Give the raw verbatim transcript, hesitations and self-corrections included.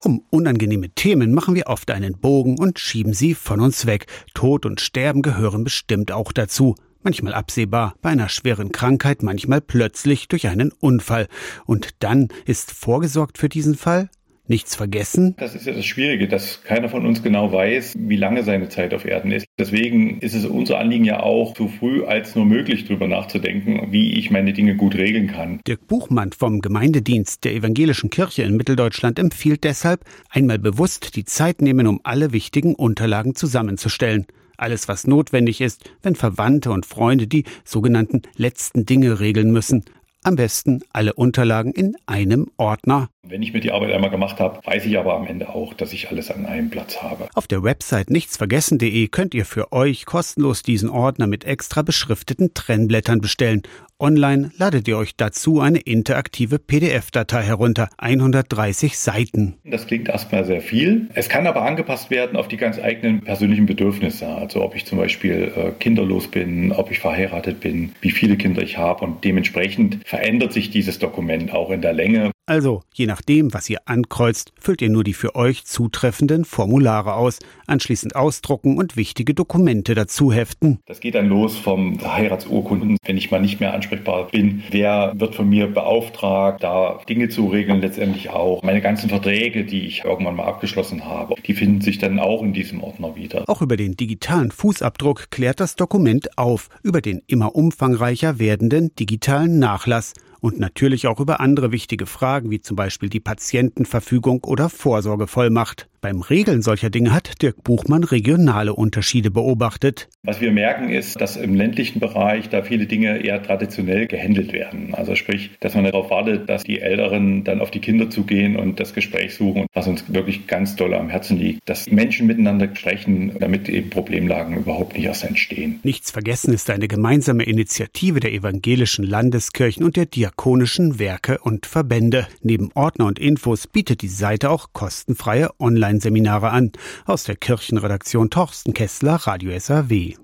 Um unangenehme Themen machen wir oft einen Bogen und schieben sie von uns weg. Tod und Sterben gehören bestimmt auch dazu. Manchmal absehbar, bei einer schweren Krankheit, manchmal plötzlich durch einen Unfall. Und dann ist vorgesorgt für diesen Fall? Nichts vergessen? Das ist ja das Schwierige, dass keiner von uns genau weiß, wie lange seine Zeit auf Erden ist. Deswegen ist es unser Anliegen ja auch, so früh als nur möglich darüber nachzudenken, wie ich meine Dinge gut regeln kann. Dirk Buchmann vom Gemeindedienst der Evangelischen Kirche in Mitteldeutschland empfiehlt deshalb, einmal bewusst die Zeit nehmen, um alle wichtigen Unterlagen zusammenzustellen. Alles, was notwendig ist, wenn Verwandte und Freunde die sogenannten letzten Dinge regeln müssen. Am besten alle Unterlagen in einem Ordner. Wenn ich mir die Arbeit einmal gemacht habe, weiß ich aber am Ende auch, dass ich alles an einem Platz habe. Auf der Website nichtsvergessen punkt de könnt ihr für euch kostenlos diesen Ordner mit extra beschrifteten Trennblättern bestellen. Online ladet ihr euch dazu eine interaktive P D F-Datei herunter, hundertdreißig Seiten. Das klingt erstmal sehr viel. Es kann aber angepasst werden auf die ganz eigenen persönlichen Bedürfnisse. Also ob ich zum Beispiel äh, kinderlos bin, ob ich verheiratet bin, wie viele Kinder ich habe. Und dementsprechend verändert sich dieses Dokument auch in der Länge. Also, je nachdem, was ihr ankreuzt, füllt ihr nur die für euch zutreffenden Formulare aus, anschließend ausdrucken und wichtige Dokumente dazu heften. Das geht dann los vom Heiratsurkunden, wenn ich mal nicht mehr ansprechbar bin. Wer wird von mir beauftragt, da Dinge zu regeln, letztendlich auch. Meine ganzen Verträge, die ich irgendwann mal abgeschlossen habe, die finden sich dann auch in diesem Ordner wieder. Auch über den digitalen Fußabdruck klärt das Dokument auf, über den immer umfangreicher werdenden digitalen Nachlass. Und natürlich auch über andere wichtige Fragen, wie zum Beispiel die Patientenverfügung oder Vorsorgevollmacht. Beim Regeln solcher Dinge hat Dirk Buchmann regionale Unterschiede beobachtet. Was wir merken ist, dass im ländlichen Bereich da viele Dinge eher traditionell gehandelt werden. Also sprich, dass man darauf wartet, dass die Älteren dann auf die Kinder zugehen und das Gespräch suchen, was uns wirklich ganz doll am Herzen liegt. Dass Menschen miteinander sprechen, damit eben Problemlagen überhaupt nicht erst entstehen. Nichts vergessen ist eine gemeinsame Initiative der evangelischen Landeskirchen und der diakonischen Werke und Verbände. Neben Ordner und Infos bietet die Seite auch kostenfreie Online Seminare an. Aus der Kirchenredaktion Torsten Kessler, Radio S R W.